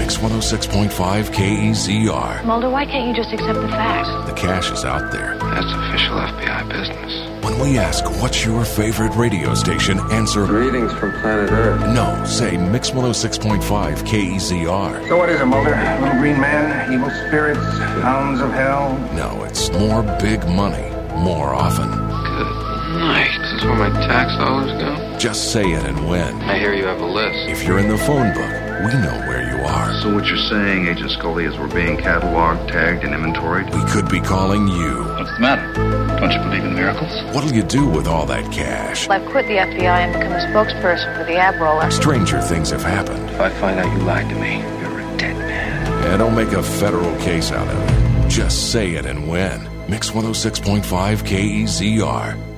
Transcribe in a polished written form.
Mix 106.5 KEZR. Mulder, why can't you just accept the facts? The cash is out there. That's official FBI business. When we ask, what's your favorite radio station, answer, Greetings from planet Earth. no, say Mix 106.5 KEZR. So what is it, Mulder? Little green man, evil spirits, hounds of hell? No, it's more big money, more often. Good night. This is where my tax dollars go? Just say it and win. I hear you have a list. If you're in the phone book, we know where you are. So what you're saying, Agent Scully, is we're being cataloged, tagged, and inventoried? We could be calling you. What's the matter? Don't you believe in miracles? What'll you do with all that cash? I've quit the FBI and become a spokesperson for the ab roller. Stranger things have happened. If I find out you lied to me, you're a dead man. And don't make a federal case out of it. Just say it and win. Mix 106.5 KEZR.